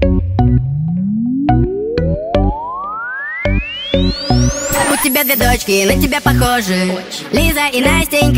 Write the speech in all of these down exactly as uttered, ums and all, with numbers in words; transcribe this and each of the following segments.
У тебя две дочки, на тебя похожи, Лиза и Настенька.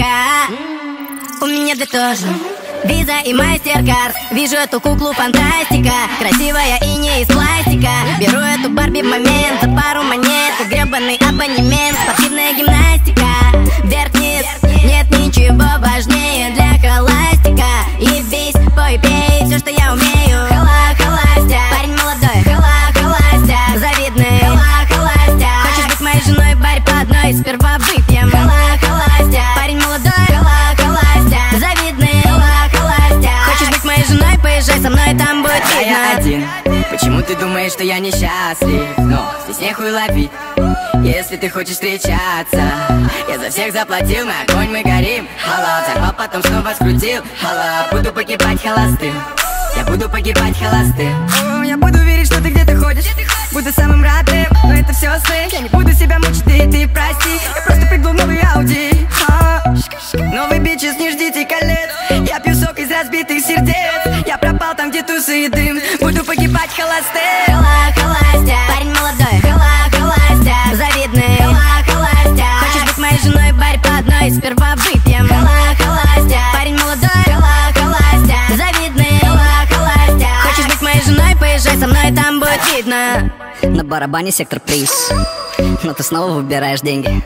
У меня две тоже, Виза и Мастеркард. Вижу эту куклу фантастика, красивая и не из пластика. Беру эту Барби в момент, за пару монет, как гребаный абонемент. Спортивная гимнастика, вверх-вниз, нет ничего важнее для холастика. И бись, пой, пей, все, что я умею. Хола, холастя, парень молодой, хола, холастя, завидный, хола, холастя. Хочешь быть моей женой, барь по одной, сперва выпьем. Хола, холастя, парень молодой, хола, холастя, завидный, хола, холастя. Хочешь быть моей женой, поезжай со мной, там будет видно. А я один, почему ты думаешь, что я несчастлив? Но здесь нехуй ловить, если ты хочешь встречаться. Я за всех заплатил, на огонь мы горим. Халал, взорвал, потом снова скрутил. Халал, буду погибать холостым, я буду погибать холостым. О, я буду верить, что ты где-то ходишь, буду самым родным, но это все сны. Я не буду себя мучить, ты, ты прости. Я просто прыгнул в новый Ауди. А, новый бичес, не ждите колец. Я пью сок из разбитых сердец. Я пропал там, где тусы и дым. Буду погибать холостым. Хола, холастя, парень молодой, хола, холастя, завидный, хола, холастя. Хочешь быть моей женой, барь по одной, сперва выпьем. Хола, холастя, парень молодой, хола, холастя, завидный, хола, холастя. Хочешь быть моей женой, поезжай со мной, там будет видно. На барабане сектор приз, но ты снова выбираешь деньги.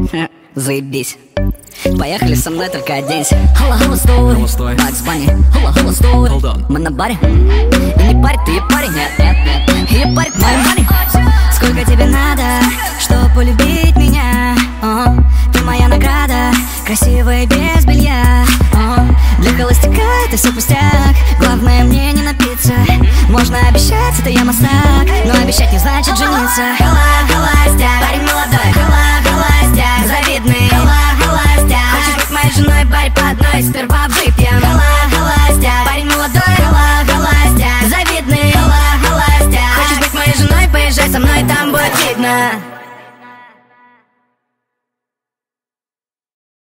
Заебись. Поехали со мной, только оденься. Хола, холостой, Бакс Банни, хола, холостой. Мы на баре, и не парь, ты парень. Нет, нет, нет, и не парь, мои парень. Сколько тебе надо, чтобы полюбить меня? О, ты моя награда, красивая без белья. О, для холостяка это все пустяк, главное мне не напиться. Можно обещать, это я мастак, но обещать не значит жениться. Хола, холастя, парень молодой, хола, холастя, завидный, хола, холастя. Хочешь быть моей женой, барь по одной, сперва выпьем.